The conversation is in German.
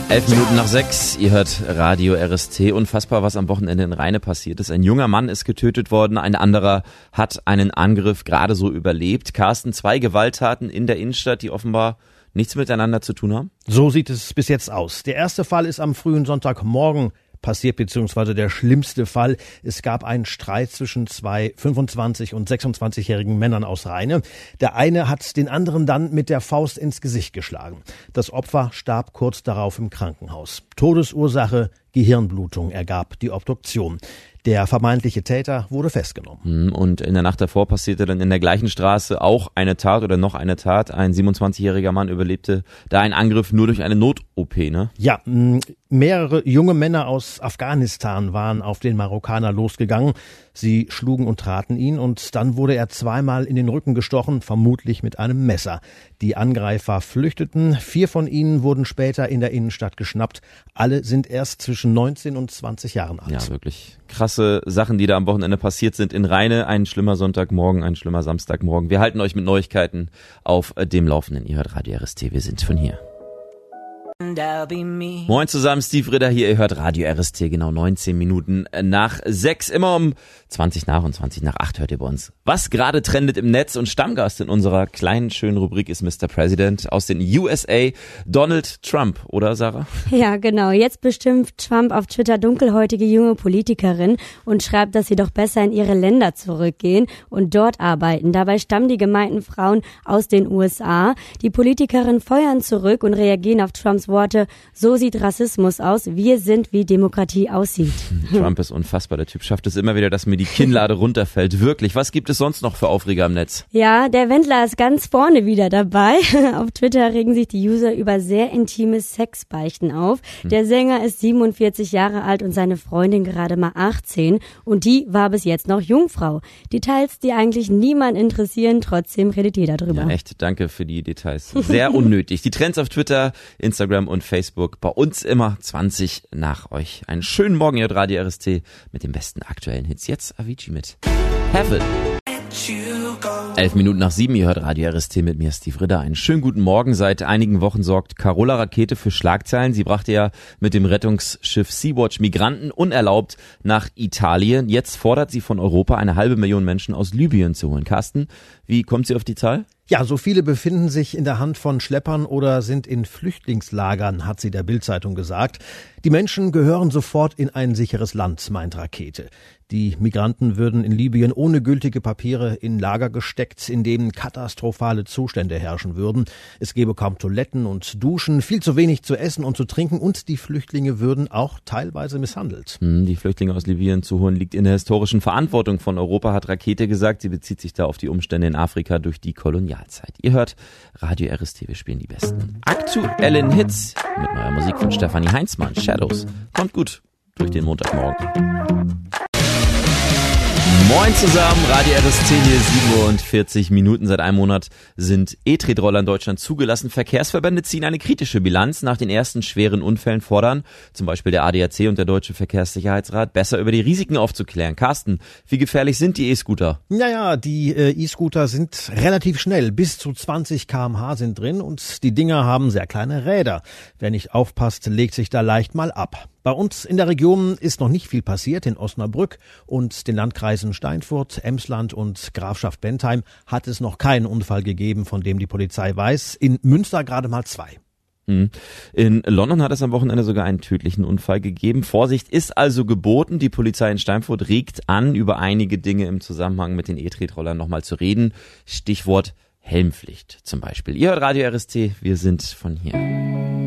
11:05, ihr hört Radio RST. Unfassbar, was am Wochenende in Rheine passiert ist. Ein junger Mann ist getötet worden, ein anderer hat einen Angriff gerade so überlebt. Carsten, 2 Gewalttaten in der Innenstadt, die offenbar nichts miteinander zu tun haben? So sieht es bis jetzt aus. Der erste Fall ist am frühen Sonntagmorgen passiert, beziehungsweise der schlimmste Fall. Es gab einen Streit zwischen 2 25- und 26-jährigen Männern aus Rheine. Der eine hat den anderen dann mit der Faust ins Gesicht geschlagen. Das Opfer starb kurz darauf im Krankenhaus. Todesursache Gehirnblutung ergab die Obduktion. Der vermeintliche Täter wurde festgenommen. Und in der Nacht davor passierte dann in der gleichen Straße auch eine Tat oder noch eine Tat. Ein 27-jähriger Mann überlebte da einen Angriff nur durch eine Not-OP, ne? Ja, mehrere junge Männer aus Afghanistan waren auf den Marokkaner losgegangen. Sie schlugen und traten ihn und dann wurde er zweimal in den Rücken gestochen, vermutlich mit einem Messer. Die Angreifer flüchteten. 4 von ihnen wurden später in der Innenstadt geschnappt. Alle sind erst zwischen 19 und 20 Jahren alt. Ja, wirklich krasse Sachen, die da am Wochenende passiert sind in Rheine. Ein schlimmer Sonntagmorgen, ein schlimmer Samstagmorgen. Wir halten euch mit Neuigkeiten auf dem Laufenden. Ihr hört Radio RST, wir sind von hier. Moin zusammen, Steve Ritter hier, ihr hört Radio RST, genau 19 Minuten nach 6, immer um 20 nach und 20 nach 8 hört ihr bei uns. Was gerade trendet im Netz und Stammgast in unserer kleinen, schönen Rubrik ist Mr. President aus den USA, Donald Trump, oder Sarah? Ja, genau, jetzt bestimmt Trump auf Twitter dunkelhäutige junge Politikerin und schreibt, dass sie doch besser in ihre Länder zurückgehen und dort arbeiten. Dabei stammen die gemeinten Frauen aus den USA. Die Politikerinnen feuern zurück und reagieren auf Trumps Worte, so sieht Rassismus aus, wir sind, wie Demokratie aussieht. Trump ist unfassbar, der Typ schafft es immer wieder, dass mir die Kinnlade runterfällt. Wirklich, was gibt es sonst noch für Aufreger im Netz? Ja, der Wendler ist ganz vorne wieder dabei. Auf Twitter regen sich die User über sehr intime Sexbeichten auf. Der Sänger ist 47 Jahre alt und seine Freundin gerade mal 18 und die war bis jetzt noch Jungfrau. Details, die eigentlich niemand interessieren, trotzdem redet jeder drüber. Ja, echt, danke für die Details. Sehr unnötig. Die Trends auf Twitter, Instagram und Facebook, bei uns immer 20 nach euch. Einen schönen Morgen, ihr hört Radio RST mit den besten aktuellen Hits. Jetzt Avicii mit Heaven. 11:07, ihr hört Radio RST mit mir, Steve Ritter. Einen schönen guten Morgen. Seit einigen Wochen sorgt Carola Rakete für Schlagzeilen. Sie brachte ja mit dem Rettungsschiff Sea-Watch Migranten unerlaubt nach Italien. Jetzt fordert sie von Europa, 500.000 Menschen aus Libyen zu holen. Carsten, wie kommt sie auf die Zahl? Ja, so viele befinden sich in der Hand von Schleppern oder sind in Flüchtlingslagern, hat sie der Bild-Zeitung gesagt. Die Menschen gehören sofort in ein sicheres Land, meint Rakete. Die Migranten würden in Libyen ohne gültige Papiere in Lager gesteckt, in denen katastrophale Zustände herrschen würden. Es gäbe kaum Toiletten und Duschen, viel zu wenig zu essen und zu trinken und die Flüchtlinge würden auch teilweise misshandelt. Die Flüchtlinge aus Libyen zu holen liegt in der historischen Verantwortung von Europa, hat Rakete gesagt. Sie bezieht sich da auf die Umstände in Afrika durch die Kolonialzeit. Ihr hört Radio RST, wir spielen die besten aktuellen Hits mit neuer Musik von Stefanie Heinzmann. Shadows. Kommt gut durch den Montagmorgen. Moin zusammen, Radio RST hier, 47 Minuten. Seit einem Monat sind E-Tretroller in Deutschland zugelassen. Verkehrsverbände ziehen eine kritische Bilanz. Nach den ersten schweren Unfällen fordern zum Beispiel der ADAC und der Deutsche Verkehrssicherheitsrat, besser über die Risiken aufzuklären. Carsten, wie gefährlich sind die E-Scooter? Naja, die E-Scooter sind relativ schnell. Bis zu 20 km/h sind drin und die Dinger haben sehr kleine Räder. Wer nicht aufpasst, legt sich da leicht mal ab. Bei uns in der Region ist noch nicht viel passiert. In Osnabrück und den Landkreisen Steinfurt, Emsland und Grafschaft Bentheim hat es noch keinen Unfall gegeben, von dem die Polizei weiß. In Münster gerade mal 2. In London hat es am Wochenende sogar einen tödlichen Unfall gegeben. Vorsicht ist also geboten. Die Polizei in Steinfurt regt an, über einige Dinge im Zusammenhang mit den E-Tretrollern nochmal zu reden. Stichwort Helmpflicht zum Beispiel. Ihr hört Radio RST, wir sind von hier.